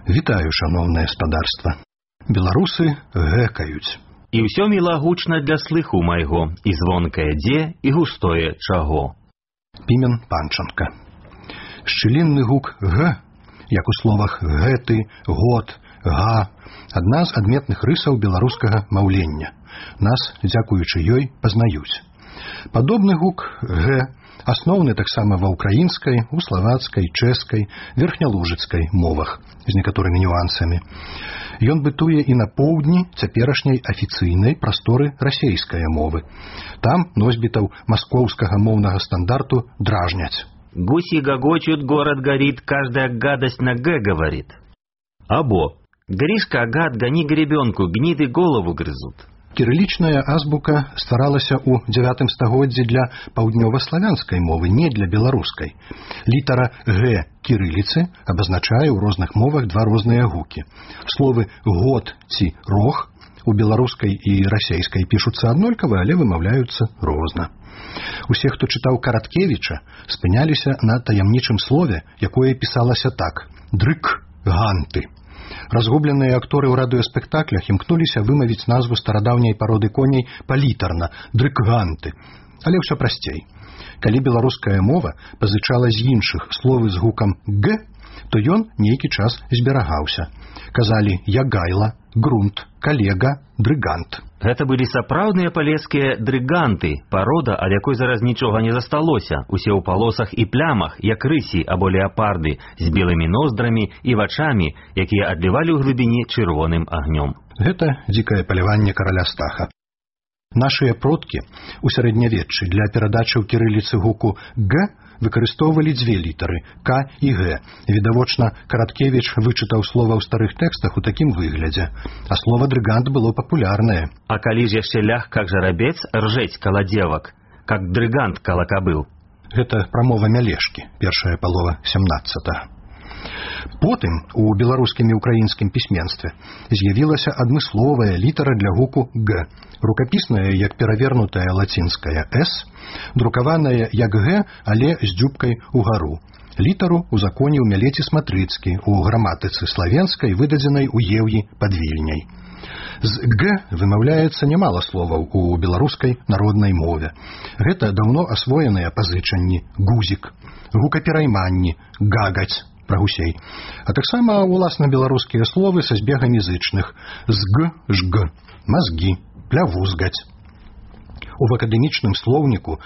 Вітаю, шановнае спадарства. Беларусы гэкаюць. І ўсё мілагучна для слыху майго, і звонкае дзе, і густое чаго. Пімен Панченка. Шчылінны гук «г», як у словах «гэты», «год», «га», адна з адметных рысаў беларускага маўлення. Нас, дзякуючы ёй, пазнаюць. Падобны гук «г» асноўны таксама ва ўкраінскай, у славацкай, чэшскай, верхнялужыцкай мовах з некаторымі нюансамі. Ён бытуе і на поўдні цяперашняй афіцыйнай прасторы расейскай мовы. Там носьбітаў маскоўскага моўнага стандарту дражняць. Гуси гогочут, город горит, каждая гадость на «г» говорит. Або «Гришка, гад, гони гребенку, гниды голову грызут». Кірылічная азбука стваралася ў 9 стагоддзі для паўднёваславянскай мовы, не для беларускай. Літара «г» кірыліцы абазначае ў розных мовах два розныя гукі. Словы «год» ці «рог» у беларускай і расейскай пішуцца аднолькава, але вымаўляюцца розна. Усе, хто чытаў Караткевіча, спыняліся на таямнічым слове, якое пісалася так – «дрык-ганты». Разгубленыя акторы ў радыёспектаклях імкнуліся вымавіць назву старадаўняй пароды коней палітарна – дрык-ганты. Але ўсё прасцей. Калі беларуская мова пазычала з іншых словы з гукам «г», то ён нейкі час зберагаўся. Казалі «ягайла», «грунт», «калега», «дрыгант». Гэта былі сапраўдныя палескія дрыганты, парода, ад якой зараз нічога не засталося, усе ў палосах і плямах, як рысі або леапарды, з белымі ноздрамі і вачамі, якія адлівалі ў глыбіні чырвоным агнём. Гэта дзікае паляванне караля Стаха. Нашыя продкі ў сярэднявеччы для перадачы ў кірыліцы гуку «г» выкарыстоўвалі дзве літары «к» і «г». Відавочна, Караткевіч вычытаў слова ў старых тэкстах у такім выглядзе, а слова «дрыгант» было папулярнае. А калі ж яшчэ ляг, как жарабец, ржэць кала дзевак, как дрыгант кала кабыл. Гэта прамова Мялешкі, першая палова 17-го. Потым у беларускім і ўкраінскім пісьменстве з'явілася адмысловая літара для гуку «г», рукапісная як перавернутая лацінская «с», друкаваная як «г», але з дзюбкай угару. Літару узаконіў Мялеці Сматрыцкі у граматыцы славенскай, выдадзенай у Еўі пад Вільняй. З «г» вымаўляецца нямала словаў у беларускай народнай мове. Гэта даўно асвоеныя пазычанні «гузік», гукаперайманні, «гагаць», пра гусей, а таксама уласна беларускія словы са збегамі зычных «зг», «жг», «мазгі», «плявузгаць». У акадэмічным слоўніку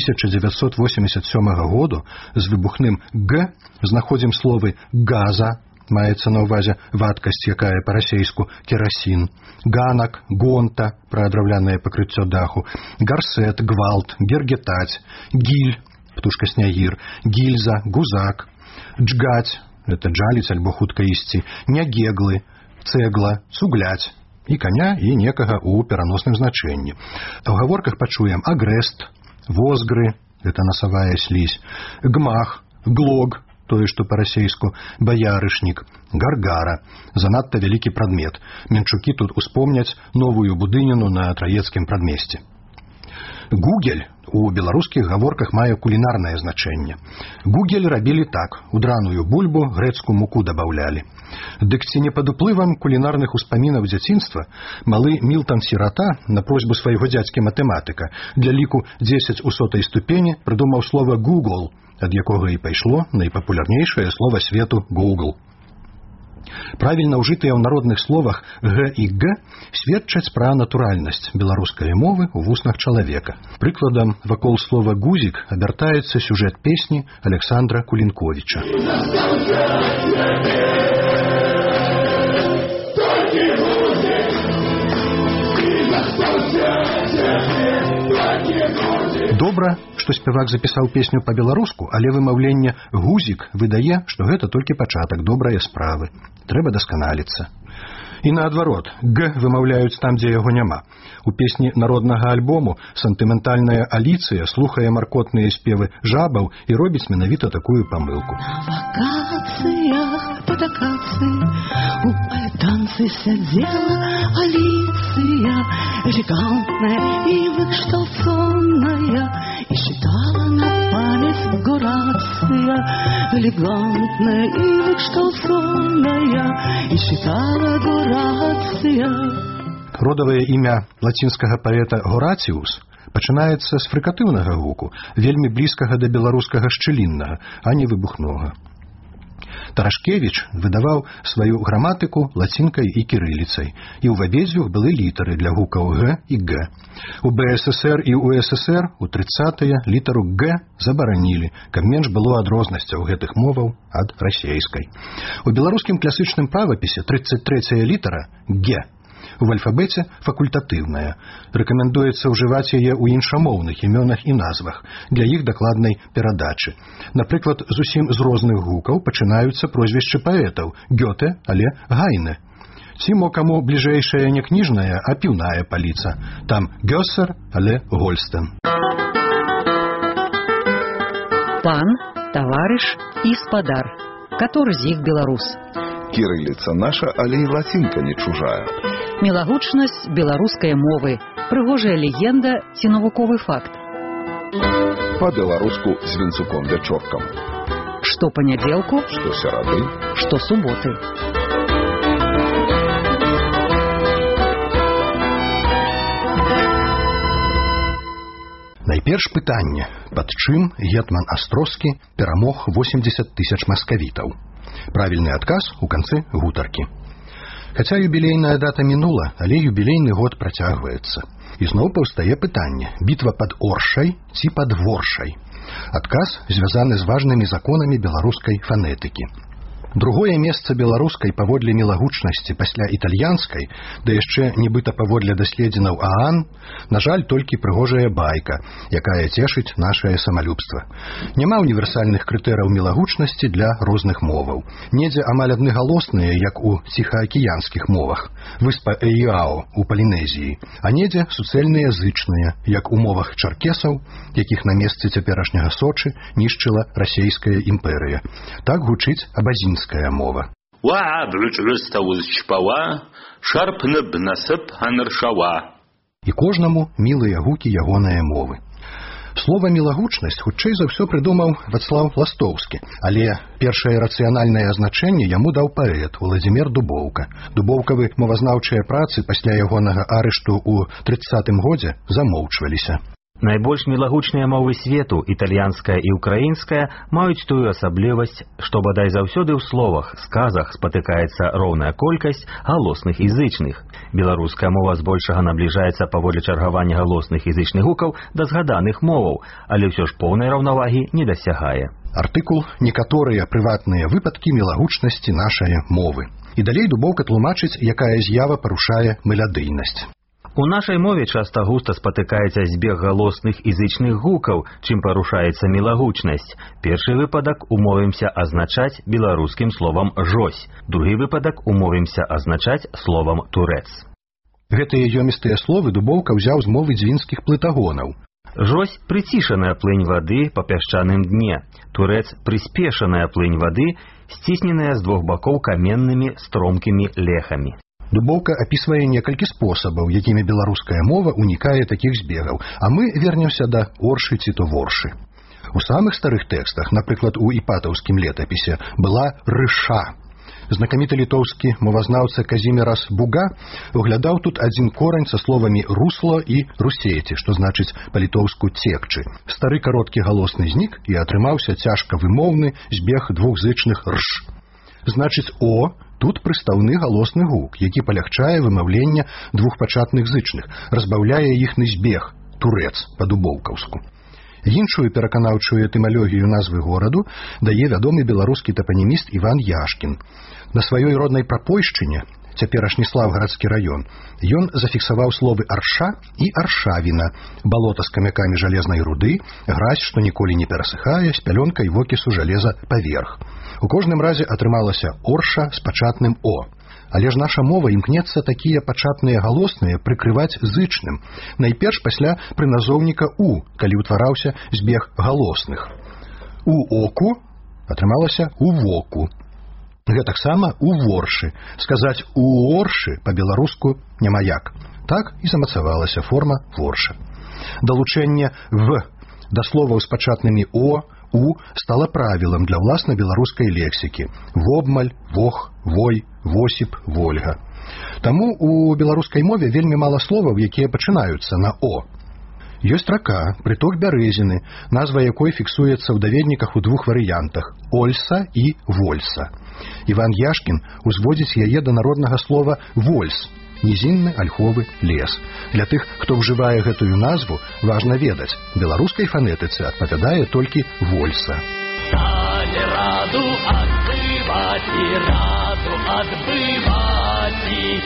1987 году з выбухным «г» знаходзім словы «газа», маецца на ўвазе вадкасць, якая па-расейску керасін, «ганак», «гонта», пра драўлянае пакрыццё даху, «гарсет», «гвалт», «гергетаць», «гіль», птушка-снягір, «гільза», «гузак», «джгаць» – это джаліць альбо хутка ісці, «нягеглы», «цэгла», «цугляць» і каня і некага ў пераносным значэнні. У гаворках пачуем «агрэст», «возгры» – это насавая слізь, «гмах», «глог» – тое, што па-расейску, «баярышнік», «гаргара» – занадта вялікі прадмет. Менчукі тут успомняць новую будыніну на Траецкім прадмесці. Гугель у беларускіх гаворках мае кулінарнае значэнне. Гугель рабілі так, у драную бульбу грэцкую муку дабаўлялі. Дык ці не пад уплывам кулінарных успамінаў дзяцінства малы Мілтан Сірата на просьбу свайго дзядзькі матэматыка для ліку 10 у 100-й ступені прыдумаў слова «Google», ад якога і пайшло найпапулярнейшае слова свету «Google». Правільна ўжытыя ў народных словах «г» і «г» сведчаць пра натуральнасць беларускай мовы ў вуснах чалавека. Прыкладам, вакол слова «гузік» абяртаецца сюжэт песні Александра Кулінковіча. Добра, што спявак запісаў песню па-беларуску, але вымаўленне «гузік» выдае, што гэта толькі пачатак добрае справы. Трэба дасканаліцца. І наадварот, «г» вымаўляюць там, дзе яго няма. У песні народнага альбому сантыментальная Аліцыя слухае маркотныя спевы жабаў і робіць менавіта такую памылку. На вакацыях пад акацыяй у альтанцы сядзела Аліцыя, элегантная і вышталцоная, і чытала на памяць Горация, элегантная и что сонная, и читала Горация. Родавае імя лацінскага паэта Горациус пачынаецца з фрыкатыўнага гуку, вельмі блізкага да беларускага шчыліннага, а не выбухнога. Тарашкевіч выдаваў сваю граматыку лацінкай і кірыліцай, і ў абедзвюх былі літары для гукаў Г і Г. У БССР і ў ССР у 30-е літару Г забаранілі, каб менш было адрознасцяў гэтых моваў ад расейскай. У беларускім класычным правапісе 33-я літара Г. У альфабеце факультатыўная. Рэкамендуецца ўжываць яе ў іншамоўных імёнах і назвах для іх дакладнай перадачы. Напрыклад, зусім з розных гукаў пачынаюцца прозвішчы паэтаў Гёте, але Гайне. Ці мо каму бліжэйшая не кніжная, а піўная паліца. Там Гёссер, але Гольстен. Пан, таварыш і спадар. Каторы з іх беларус? Кірыліца наша, але і лацінка не чужая. Мілагучнасць беларускай мовы. Прыгожая легенда ці навуковы факт? Па-беларуску з вінцуком ля чоркам. Што панядзелку? Што серады? Што суботы? Найперш пытанне, пад чым гетман Астроскі перамог 80 000 маскавітаў. Правільны адказ у канцы гутаркі. Хаця юбілейная дата мінула, але юбілейны год працягваецца. І зноў паўстае пытанне, бітва пад Оршай ці пад Воршай. Адказ звязаны з важнымі законамі беларускай фанетыкі. Другое месца беларускай паводле мілагучнасці пасля італьянскай, да яшчэ нібыта паводле даследзенаў ААН, на жаль, толькі прыгожая байка, якая цешыць нашае самалюбства. Няма універсальных крытэраў мілагучнасці для розных моваў. Недзе амаль адныгалосныя, як у ціхаакіянскіх мовах, выспа Эйяо у Палінезіі, а недзе суцэльныя зычныя, як у мовах чаркесаў, якіх на месцы цяперашняга Сочы нішчыла расейская імперыя. Так гучыць абазінская мова. І кожнаму мілыя гукі ягоныя мовы. Слова «мілагучнасць» хутчэй за ўсё прыдумаў Вацлаў Ластоўскі, але першае рацыянальнае азначэнне яму даў паэт Уладзімір Дубоўка. Дубоўкавы мовазнаўчыя працы пасля ягонага арышту ў 30-м годзе замоўчваліся. Найбольш мілагучныя мовы свету, італьянская і украінская, маюць тую асаблівасць, што бадай заўсёды ў словах, сказах спатыкаецца роўная колькасць галосных і зычных. Беларуская мова збольшага набліжаецца паводле чаргавання галосных і зычных гукаў да згаданых моваў, але ўсё ж поўнай раўнавагі не дасягае. Артыкул «Некаторыя прыватныя выпадкі мілагучнасці нашае мовы». І далей Дубоўка тлумачыць, якая з'ява парушае мелядыйнасць. У нашай мове часта густа спатыкаецца збег галосных і зычных гукаў, чым парушаецца мілагучнасць. Першы выпадак умовімся азначаць беларускім словам «жось». Другі выпадак умовімся азначаць словам «турэц». Гэтыя ёмістыя словы Дубоўка ўзяў з мовы дзвінскіх плытагонаў. Жось – прыцішаная плынь вады па пясчаным дне. Турэц – прыспешаная плынь вады, сцісненая з двух бакоў каменнымі стромкімі лехамі. Дубоўка апісвае некалькі спосабаў, якімі беларуская мова унікае такіх збегаў, а мы вернемся да Оршы ці то Воршы. У самых старых тэкстах, напрыклад, у іпатаўскім летапісе, была рыша. Знакаміты літоўскі мовазнаўца Казімірас Буга углядаў тут адзін корань са словамі «русло» і «русеці», што значыць па-літоўску «цекчы». Стары кароткі галосны знік і атрымаўся цяжка вымоўны збег двухзычных «рш». Значыць «о» тут прыстаўны галосны гук, які палягчае вымаўленне двух пачатных зычных, разбаўляе іхны збег, турэц па-дубоўкаўску. Іншую пераканаўчую этымалогію назвы гораду дае вядомы беларускі тапаніміст Іван Яшкін. На сваёй роднай Прапойшчыне, цяперашні Слаўгарадскі раён, ён зафіксаваў словы «арша» і «аршавіна», балота з камякамі жалезнай руды, гразь, што ніколі не перасыхае, з пялёнкай вокісу жалеза паверх. У кожным разе атрымалася «орша» з пачатным «о». Але ж наша мова імкнецца такія пачатныя галосныя прыкрываць зычным, найперш пасля прыназоўніка «у», калі ўтвараўся збег галосных. «У оку» атрымалася «у воку». Гэтаксама «у воршы». Сказаць «у оршы» па-беларуску няма як. Так і замацавалася форма «ворша». Далучэнне «в» да словаў з пачатнымі «о», «у» стала правілам для ўласна беларускай лексікі: вобмаль, вох, вой, восіп, вольга. Таму у беларускай мове вельмі мала словаў, якія пачынаюцца на «о». Ёсць рака, прыток Бярэзіны, назва якой фіксуецца ў даведніках у двух варыянтах – Ольса і Вольса. Іван Яшкін узводзіць яе да народнага слова «вольс» – нізінны альховы лес. Для тых, хто ўжывае гэтую назву, важна ведаць, беларускай фанетыцы адпавядае толькі «вольса». Стали раду адбываць і раду адбываць,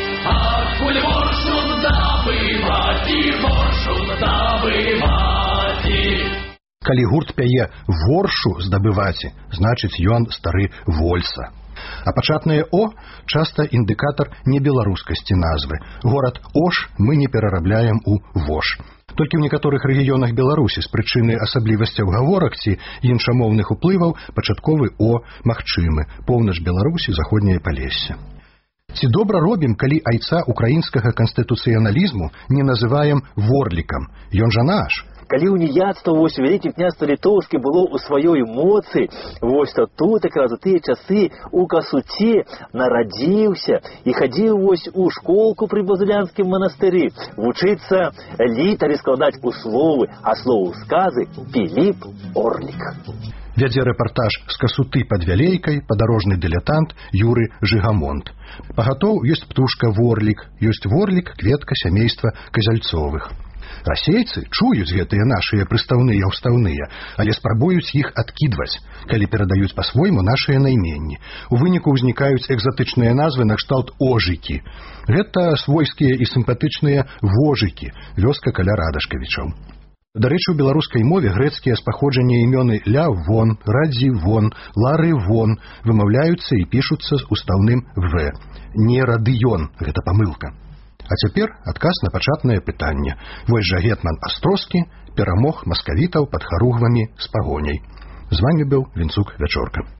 адкуль воршу здабываць і воршу здабываць. Калі гурт пяе «воршу здабываць», значыць ён стары «вольса». А пачатнае «о» часта індыкатар небеларускасці назвы. Горад Ош мы не перарабляем у «вош». Толькі ў некаторых рэгіёнах Беларусі з прычыны асаблівасцяў гаворак ці іншамоўных уплываў пачатковы «о» магчымы. Поўнач Беларусі, заходняе Палессе. Ці добра робім, калі айца украінскага канстытуцыяналізму не называем ворлікам? Ён жа наш. Калі уніяцтва вось вялікі князь літоўскі было ў сваёй моцы, вось то тут якраз у тыя часы у Касуце нарадзіўся і хадзіў вось у школку пры Базылянскім манастыры вучыцца літары складаць у словы, а словы сказы Піліп Орлік. Вядзе рэпартаж з Касуты пад Вялейкай падарожны дылетант Юры Жыгамонт. Пагатоў ёсць птушка ворлік, ёсць ворлік, кветка сямейства казяльцовых. Расейцы чуюць гэтыя нашыя прыстаўныя ўстаўныя, але спрабуюць іх адкідваць, калі перадаюць па-свойму нашыя найменні. У выніку ўзнікаюць экзатычныя назвы накшталт Ожыкі. Гэта свойскія і сімпатычныя Вожыкі, вёска каля Радашкавічаў. Дарэчы, у беларускай мове грэцкія з паходжання імёны Лявон, Радзівон, Ларывон вымаўляюцца і пішуцца з устаўным «в». Не радыён, гэта памылка. А цяпер адказ на пачатнае пытанне. Вось жа гетман Астроскі перамог маскавітаў пад харугвамі з пагоняй. З вамі быў Вінцук Вячорка.